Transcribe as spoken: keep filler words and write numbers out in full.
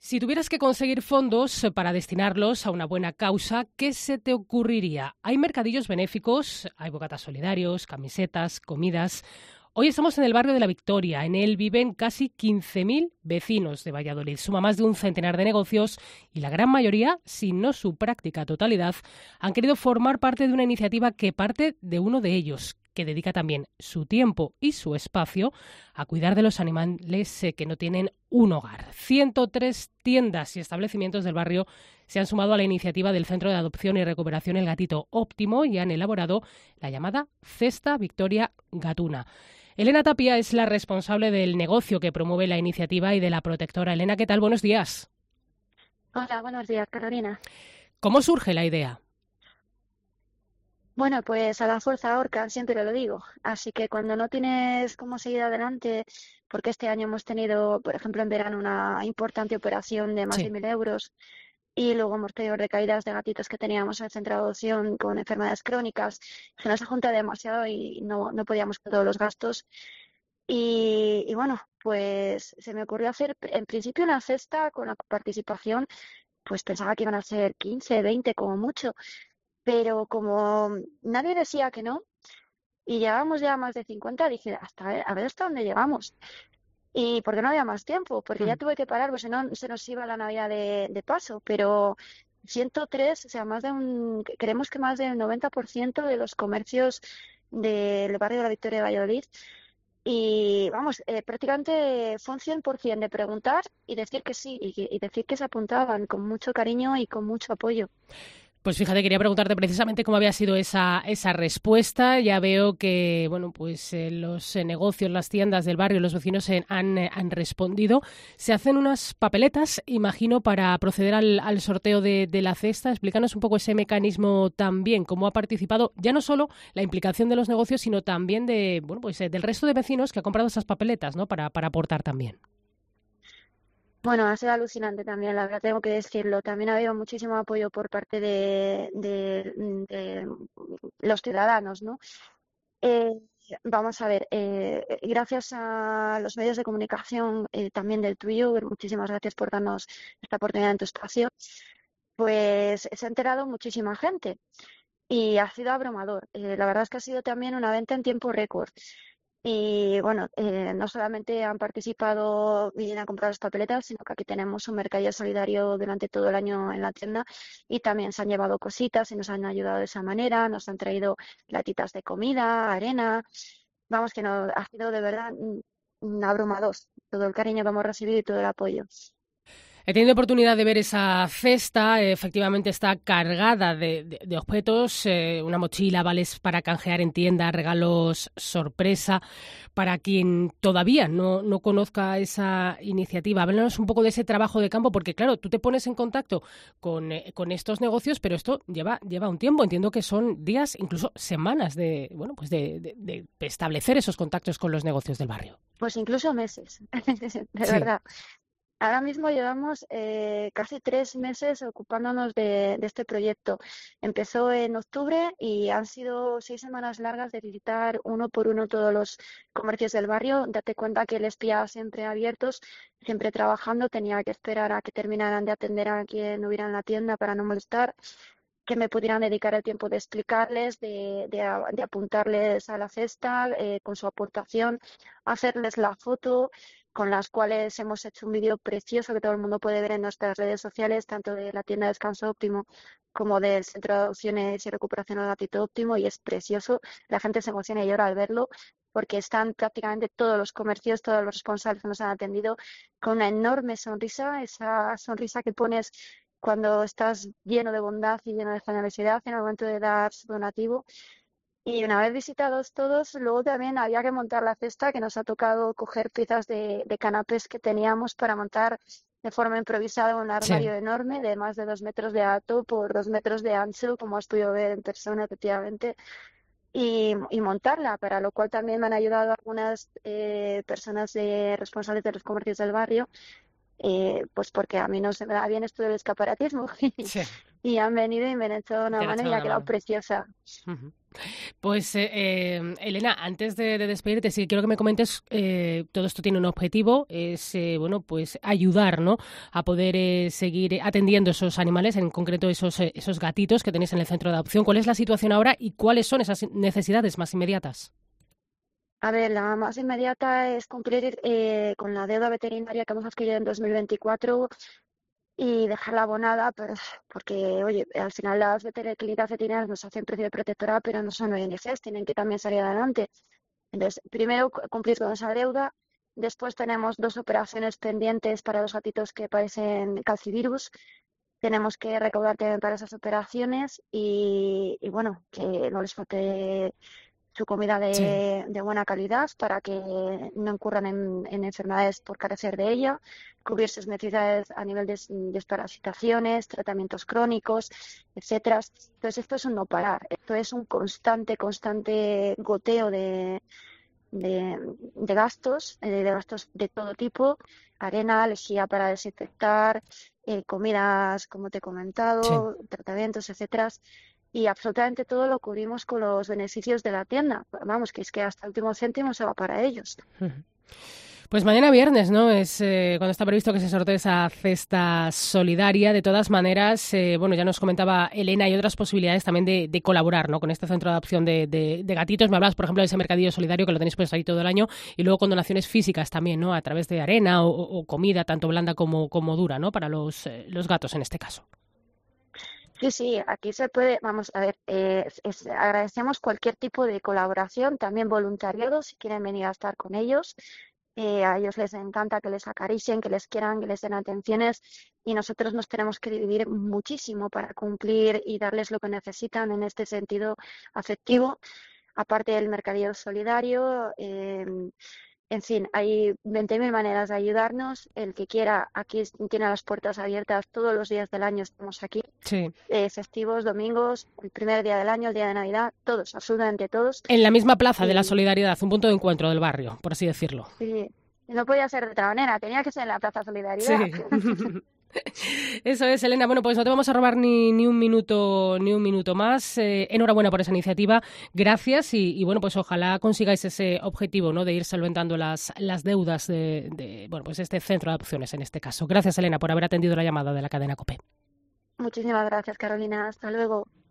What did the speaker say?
Si tuvieras que conseguir fondos para destinarlos a una buena causa, ¿qué se te ocurriría? Hay mercadillos benéficos, hay bocatas solidarios, camisetas, comidas. Hoy estamos en el barrio de La Victoria. En él viven casi quince mil vecinos de Valladolid. Suma más de un centenar de negocios y la gran mayoría, si no su práctica totalidad, han querido formar parte de una iniciativa que parte de uno de ellos, que dedica también su tiempo y su espacio a cuidar de los animales que no tienen un hogar. ciento tres tiendas y establecimientos del barrio se han sumado a la iniciativa del Centro de Adopción y Recuperación El Gatito Óptimo y han elaborado la llamada Cesta Victoria Gatuna. Elena Tapia es la responsable del negocio que promueve la iniciativa y de la protectora. Elena, ¿qué tal? Buenos días. Hola, buenos días, Carolina. ¿Cómo surge la idea? Bueno, pues a la fuerza ahorca, siempre lo digo. Así que cuando no tienes cómo seguir adelante, porque este año hemos tenido, por ejemplo, en verano una importante operación de más de Sí. mil euros y luego hemos tenido recaídas de gatitos que teníamos en el centro de adopción con enfermedades crónicas, se nos junta demasiado y no, no podíamos con todos los gastos. Y, y bueno, pues se me ocurrió hacer en principio una cesta con la participación, pues pensaba que iban a ser quince, veinte como mucho. Pero como nadie decía que no, y llevábamos ya más de cincuenta, dije, hasta a ver, a ver hasta dónde llegamos. Y porque no había más tiempo, porque ya Mm. tuve que parar, pues si no se nos iba la Navidad de, de paso, pero ciento tres, o sea, más de un, creemos que más del noventa por ciento de los comercios del barrio de la Victoria de Valladolid, y vamos, eh, prácticamente fue un cien por ciento de preguntar y decir que sí, y, que- y decir que se apuntaban con mucho cariño y con mucho apoyo. Pues fíjate, quería preguntarte precisamente cómo había sido esa, esa respuesta. Ya veo que, bueno, pues eh, los eh, negocios, las tiendas del barrio, los vecinos eh, han, eh, han respondido. Se hacen unas papeletas, imagino, para proceder al, al sorteo de, de la cesta. Explícanos un poco ese mecanismo también, cómo ha participado ya no solo la implicación de los negocios, sino también de, bueno, pues eh, del resto de vecinos que ha comprado esas papeletas, ¿no? Para, para aportar también. Bueno, ha sido alucinante también, la verdad tengo que decirlo. También ha habido muchísimo apoyo por parte de, de- de los ciudadanos, ¿no? Eh, Vamos a ver, eh, gracias a los medios de comunicación, eh, también del tuyo, muchísimas gracias por darnos esta oportunidad en tu espacio, pues se ha enterado muchísima gente y ha sido abrumador. Eh, la verdad es que ha sido también una venta en tiempo récord. Y bueno, eh, no solamente han participado y han comprado las papeletas, sino que aquí tenemos un mercadillo solidario durante todo el año en la tienda y también se han llevado cositas y nos han ayudado de esa manera, nos han traído latitas de comida, arena. Vamos, que no, ha sido de verdad mm, mm, abrumador todo el cariño que hemos recibido y todo el apoyo. He tenido oportunidad de ver esa cesta, eh, efectivamente está cargada de, de- de objetos, eh, una mochila, vales para canjear en tienda, regalos sorpresa. Para quien todavía no, no conozca esa iniciativa, háblanos un poco de ese trabajo de campo, porque claro, tú te pones en contacto con, eh, con estos negocios, pero esto lleva, lleva un tiempo, entiendo que son días, incluso semanas de, bueno, pues de, de- de establecer esos contactos con los negocios del barrio. Pues incluso meses, de Sí. verdad. Ahora mismo llevamos eh, casi tres meses ocupándonos de, de este proyecto. Empezó en octubre y han sido seis semanas largas de visitar uno por uno todos los comercios del barrio. Date cuenta que les pillaba siempre abiertos, siempre trabajando. Tenía que esperar a que terminaran de atender a quien hubiera en la tienda para no molestar, que me pudieran dedicar el tiempo de explicarles, de, de a- de apuntarles a la cesta eh, con su aportación, hacerles la foto, con las cuales hemos hecho un vídeo precioso que todo el mundo puede ver en nuestras redes sociales, tanto de la tienda Descanso Óptimo como del Centro de Adopciones y Recuperación al Gatito Óptimo, y es precioso. La gente se emociona y llora al verlo, porque están prácticamente todos los comercios, todos los responsables que nos han atendido con una enorme sonrisa, esa sonrisa que pones cuando estás lleno de bondad y lleno de generosidad en el momento de dar su donativo. Y una vez visitados todos, luego también había que montar la cesta, que nos ha tocado coger piezas de, de canapés que teníamos para montar de forma improvisada un Sí. armario enorme de más de dos metros de alto por dos metros de ancho, como has podido ver en persona, efectivamente, y, y montarla, para lo cual también me han ayudado algunas eh, personas de, responsables de los comercios del barrio, eh, pues porque a mí no se me da bien esto del escaparatismo. Sí. y han venido y me han echado Y una te han mano y echado ha una quedado mano. preciosa. Ujú. Pues, eh, eh, Elena, antes de, de despedirte, sí quiero que me comentes, eh, todo esto tiene un objetivo, es, eh, bueno, pues ayudar, ¿no?, a poder eh, seguir atendiendo esos animales, en concreto esos, eh, esos gatitos que tenéis en el centro de adopción. ¿Cuál es la situación ahora y cuáles son esas necesidades más inmediatas? A ver, la más inmediata es cumplir eh, con la deuda veterinaria que hemos adquirido en dos mil veinticuatro y dejarla abonada, pues, porque, oye, al final las veter- clínicas veterinarias nos hacen precio de protectorado, pero no son O N Gs, tienen que también salir adelante. Entonces, primero cu- cumplir con esa deuda. Después tenemos dos operaciones pendientes para los gatitos que padecen calcivirus. Tenemos que recaudar también para esas operaciones y, y bueno, que no les falte su comida Sí. de, de buena calidad para que no incurran en, en enfermedades por carecer de ella, cubrir sus necesidades a nivel de desparasitaciones, tratamientos crónicos, etcétera. Entonces esto es un no parar, esto es un constante, constante goteo de, de, de gastos, eh, de gastos de todo tipo, arena, lejía para desinfectar, eh, comidas, como te he Sí. comentado, tratamientos, etcétera. Y absolutamente todo lo cubrimos con los beneficios de la tienda. Vamos, que es que hasta el último céntimo se va para ellos. Ujú. Pues mañana viernes, ¿no? Es eh, cuando está previsto que se sortee esa cesta solidaria. De todas maneras, eh, bueno, ya nos comentaba Elena, hay otras posibilidades también de, de colaborar, ¿no?, con este centro de adopción de, de, de gatitos. Me hablabas, por ejemplo, de ese mercadillo solidario que lo tenéis pues ahí todo el año y luego con donaciones físicas también, ¿no?, a través de arena o, o comida, tanto blanda como, como dura, ¿no?, para los, eh, los gatos en este caso. Sí, sí, aquí se puede, vamos a ver, eh, es- es- agradecemos cualquier tipo de colaboración, también voluntariado, si quieren venir a estar con ellos. Eh, a ellos les encanta que les acaricien, que les quieran, que les den atenciones y nosotros nos tenemos que dividir muchísimo para cumplir y darles lo que necesitan en este sentido afectivo. Aparte del mercadillo solidario, eh, en fin, hay veinte mil maneras de ayudarnos. El que quiera, aquí es- tiene las puertas abiertas todos los días del año, estamos aquí, Sí. eh, festivos, domingos, el primer día del año, el día de Navidad, todos, absolutamente todos. En la misma plaza de la Y, Solidaridad, un punto de encuentro del barrio, por así decirlo. y no podía ser de otra manera, tenía que ser en la Plaza Solidaridad. Sí. Eso es, Elena. Bueno, pues no te vamos a robar ni, ni un minuto ni un minuto más. Eh, enhorabuena por esa iniciativa. Gracias y, y, bueno, pues ojalá consigáis ese objetivo, ¿no?, de ir solventando las, las deudas de, de, bueno, pues este centro de adopciones en este caso. Gracias, Elena, por haber atendido la llamada de la cadena COPE. Muchísimas gracias, Carolina. Hasta luego.